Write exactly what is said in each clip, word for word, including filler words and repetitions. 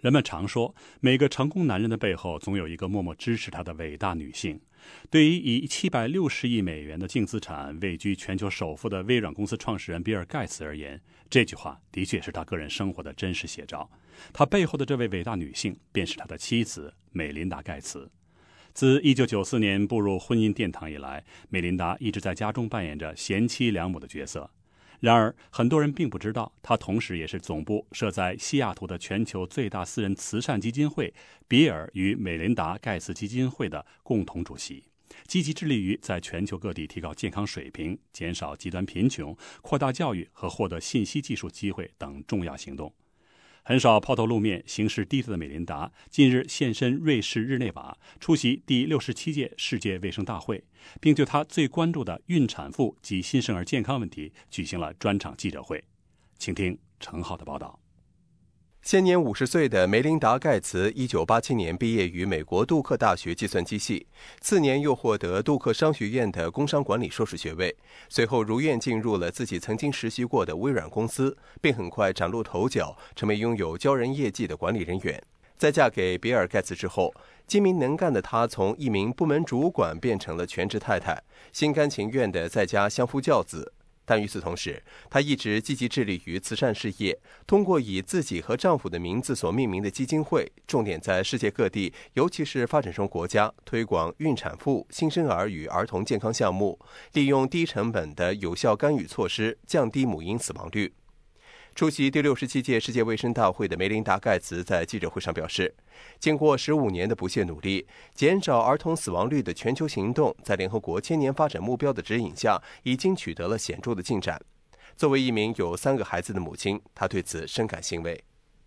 人们常说，每个成功男人的背后总有一个默默支持他的伟大女性。对于以七百六十亿美元的净资产位居全球首富的微软公司创始人比尔·盖茨而言，这句话的确是他个人生活的真实写照。他背后的这位伟大女性便是他的妻子美琳达·盖茨。自一九九四年步入婚姻殿堂以来，美琳达一直在家中扮演着贤妻良母的角色。然而，很多人并不知道，她同时也是总部设在西雅图的全球最大私人慈善基金会比尔与美琳达·盖茨基金会的共同主席，积极致力于在全球各地提高健康水平、减少极端贫穷、扩大教育和获得信息技术机会等重要行动。很少抛头露面、行事低调的美琳达，近日现身瑞士日内瓦，出席第六十七届世界卫生大会，并对她最关注的孕产妇及新生儿健康问题举行了专场记者会。请听程浩的报道。 现年五十岁的梅琳达·盖茨，一九八七年毕业于美国杜克大学计算机系，次年又获得杜克商学院的工商管理硕士学位，随后如愿进入了自己曾经实习过的微软公司，并很快崭露头角，成为拥有骄人业绩的管理人员。在嫁给比尔·盖茨之后，精明能干的她从一名部门主管变成了全职太太，心甘情愿地在家相夫教子。但与此同时，她一直积极致力于慈善事业，通过以自己和丈夫的名字所命名的基金会，重点在世界各地，尤其是发展中国家，推广孕产妇、新生儿与儿童健康项目，利用低成本的有效干预措施，降低母婴死亡率。出席第六十七届世界卫生大会的梅琳达·盖茨在记者会上表示，经过十五年的不懈努力，减少儿童死亡率的全球行动在联合国千年发展目标的指引下，已经取得了显著的进展。作为一名有三个孩子的母亲，她对此深感欣慰。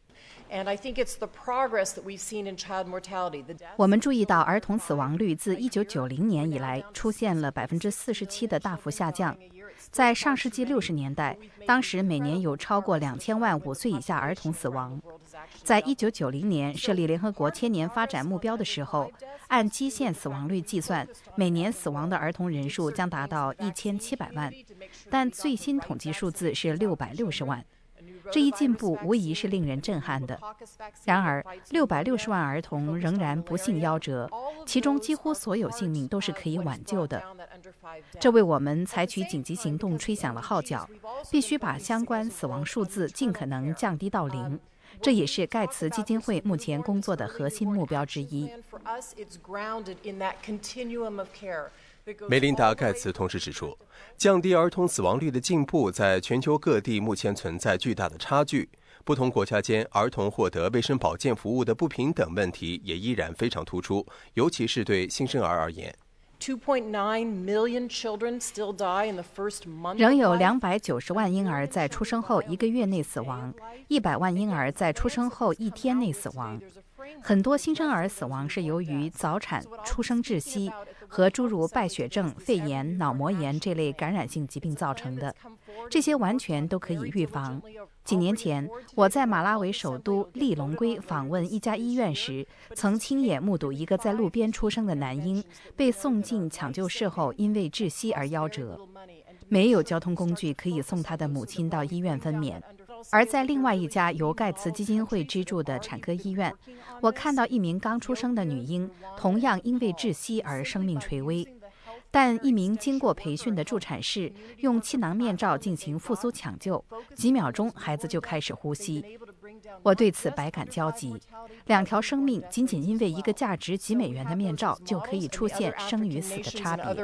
我们注意到儿童死亡率自一九九零年以来出现了百分之四十七的大幅下降。在上世纪六十年代，当时每年有超过两千万五岁以下儿童死亡。在一九九零年设立联合国千年发展目标的时候，按基线死亡率计算，每年死亡的儿童人数将达到一千七百万，但最新统计数字是六百六十万。这一进步无疑是令人震撼的。然而，六百六十万儿童仍然不幸夭折，其中几乎所有性命都是可以挽救的。这为我们采取紧急行动吹响了号角，必须把相关死亡数字尽可能降低到零。这也是盖茨基金会目前工作的核心目标之一。 梅琳达·盖茨同时指出，降低儿童死亡率的进步在全球各地目前存在巨大的差距，不同国家间儿童获得卫生保健服务的不平等问题也依然非常突出，尤其是对新生儿而言。 仍有两百九十万婴儿在出生后一个月内死亡，一百万婴儿在出生后一天内死亡。很多新生儿死亡是由于早产、出生窒息和诸如败血症、肺炎、脑膜炎这类感染性疾病造成的，这些完全都可以预防。几年前，我在马拉维首都利隆圭访问一家医院时，曾亲眼目睹一个在路边出生的男婴被送进抢救室后因为窒息而夭折，没有交通工具可以送他的母亲到医院分娩。而在另外一家由盖茨基金会资助的产科医院，我看到一名刚出生的女婴同样因为窒息而生命垂危，但一名经过培训的助产士用气囊面罩进行复苏抢救，几秒钟孩子就开始呼吸。我对此百感交集，两条生命仅仅因为一个价值几美元的面罩就可以出现生与死的差别。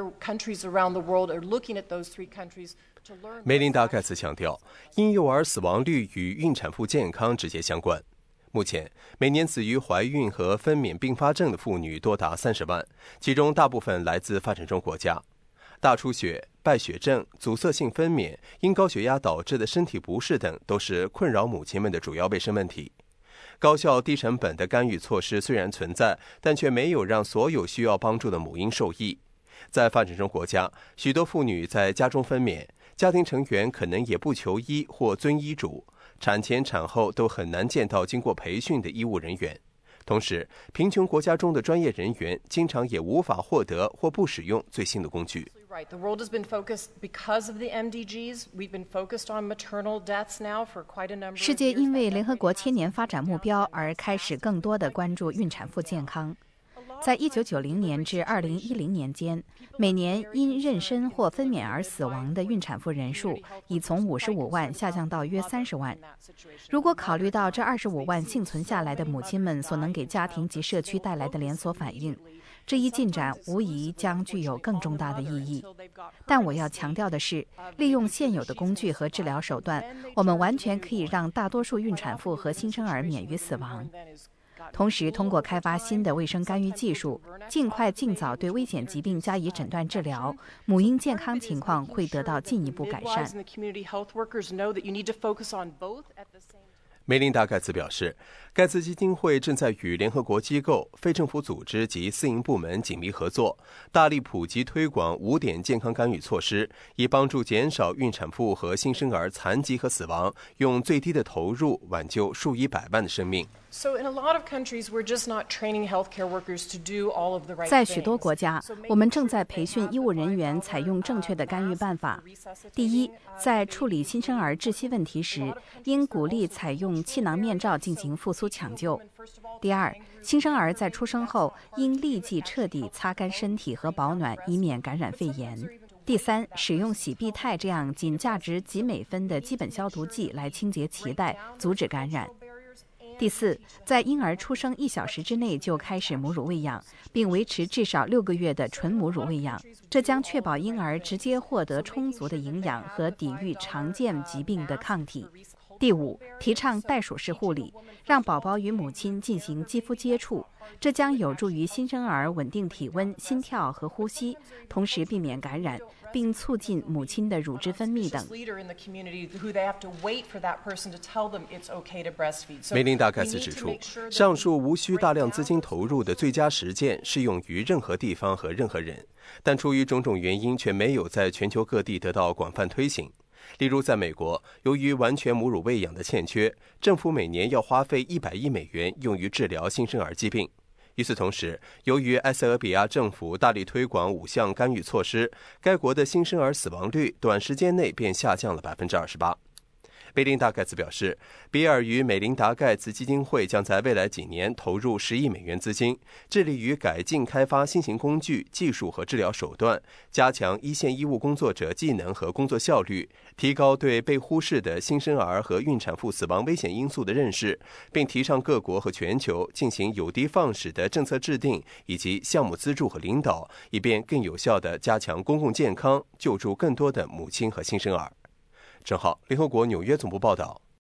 梅琳达·盖茨强调，婴幼儿死亡率与孕产妇健康直接相关。目前，每年死于怀孕和分娩并发症的妇女多达三十万，其中大部分来自发展中国家。大出血、败血症、阻塞性分娩、因高血压导致的身体不适等，都是困扰母亲们的主要卫生问题。高效低成本的干预措施虽然存在，但却没有让所有需要帮助的母婴受益。在发展中国家，许多妇女在家中分娩，家庭成员可能也不求医或遵医嘱，产前产后都很难见到经过培训的医务人员。同时，贫穷国家中的专业人员经常也无法获得或不使用最新的工具。 世界因为联合国千年发展目标而开始更多地关注孕产妇健康。在一九九零年至二零一零年间，每年因妊娠或分娩而死亡的孕产妇人数已从五十五万下降到约三十万。如果考虑到这二十五万幸存下来的母亲们所能给家庭及社区带来的连锁反应，这一进展无疑将具有更重大的意义。但我要强调的是，利用现有的工具和治疗手段，我们完全可以让大多数孕产妇和新生儿免于死亡。同时，通过开发新的卫生干预技术，尽快尽早对危险疾病加以诊断治疗，母婴健康情况会得到进一步改善。 梅琳达·盖茨表示，盖茨基金会正在与联合国机构、非政府组织及私营部门紧密合作，大力普及推广五点健康干预措施，以帮助减少孕产妇和新生儿残疾和死亡，用最低的投入挽救数以百万的生命。 在许多国家，我们正在培训医务人员采用正确的干预办法。第一，在处理新生儿窒息问题时，应鼓励采用气囊面罩进行复苏抢救。第二，新生儿在出生后应立即彻底擦干身体和保暖，以免感染肺炎。第三，使用洗必泰这样仅价值几美分的基本消毒剂来清洁脐带，阻止感染。第四，在婴儿出生一小时之内就开始母乳喂养，并维持至少六个月的纯母乳喂养，这将确保婴儿直接获得充足的营养和抵御常见疾病的抗体。第五，提倡袋鼠式护理，让宝宝与母亲进行肌肤接触，这将有助于新生儿稳定体温、心跳和呼吸，同时避免感染，并促进母亲的乳汁分泌等。 梅琳达·盖茨指出，上述无需大量资金投入的最佳实践适用于任何地方和任何人，但出于种种原因却没有在全球各地得到广泛推行。例如，在美国，由于完全母乳喂养的欠缺，政府每年要花费一百亿美元用于治疗新生儿疾病。与此同时，由于埃塞俄比亚政府大力推广五项干预措施，该国的新生儿死亡率短时间内便下降了百分之二十八。梅琳达·盖茨表示，比尔与美琳达·盖茨基金会将在未来几年投入十亿美元资金，致力于改进开发新型工具、技术和治疗手段，加强一线医务工作者技能和工作效率，提高对被忽视的新生儿和孕产妇死亡危险因素的认识，并提倡各国和全球进行有的放矢的政策制定以及项目资助和领导，以便更有效地加强公共健康，救助更多的母亲和新生儿。郑浩，联合国纽约总部报道。